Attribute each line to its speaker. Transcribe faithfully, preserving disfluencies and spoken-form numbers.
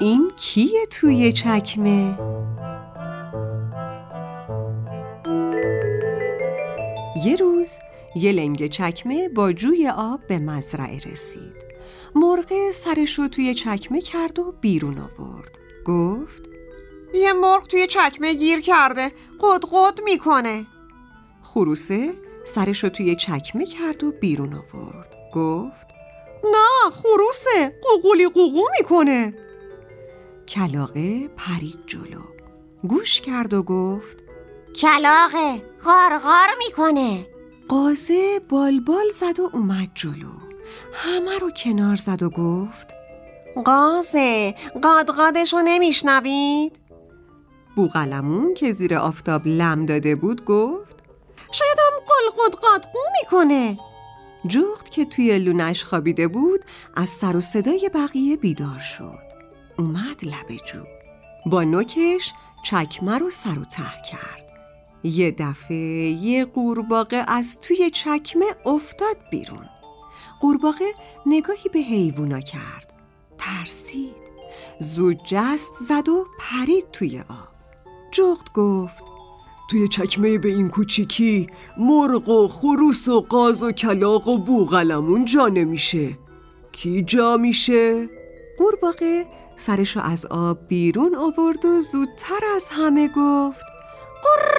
Speaker 1: این کیه توی چکمه؟ یه روز یه لنگه چکمه با جوی آب به مزرعه رسید. مرغ سرشو توی چکمه کرد و بیرون آورد. گفت
Speaker 2: یه مرغ توی چکمه گیر کرده، قد قد میکنه.
Speaker 1: خروسه سرشو توی چکمه کرد و بیرون آورد. گفت
Speaker 2: نه، خروسه قوقولی قوقو میکنه.
Speaker 1: کلاغه پرید جلو، گوش کرد و گفت
Speaker 3: کلاغه غارغار میکنه.
Speaker 1: قازه بالبال زد و اومد جلو، همه رو کنار زد و گفت
Speaker 2: قازه قادقادشو نمیشنوید؟
Speaker 1: بوقلمون که زیر آفتاب لم داده بود گفت
Speaker 2: شاید هم قلقد قادقو میکنه.
Speaker 1: جغد که توی لونش خوابیده بود از سر و صدای بقیه بیدار شد. اومد لب جو، با نوکش چکمه رو سر و ته کرد. یه دفعه یه قورباغه از توی چکمه افتاد بیرون. قورباغه نگاهی به حیوونا کرد، ترسید، زود جست زد و پرید توی آب. جغد گفت
Speaker 4: توی چکمه به این کوچیکی مرغ و خروس و قاز و کلاغ و بوقلمون جا نمیشه. کی جا میشه؟
Speaker 1: قورباغه سرشو از آب بیرون آورد و زودتر از همه گفت
Speaker 2: قر